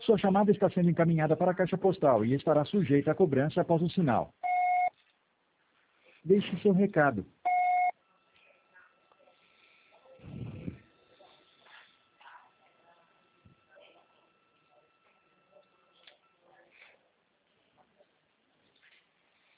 Sua chamada está sendo encaminhada para a caixa postal e estará sujeita a cobrança após o sinal. Deixe seu recado.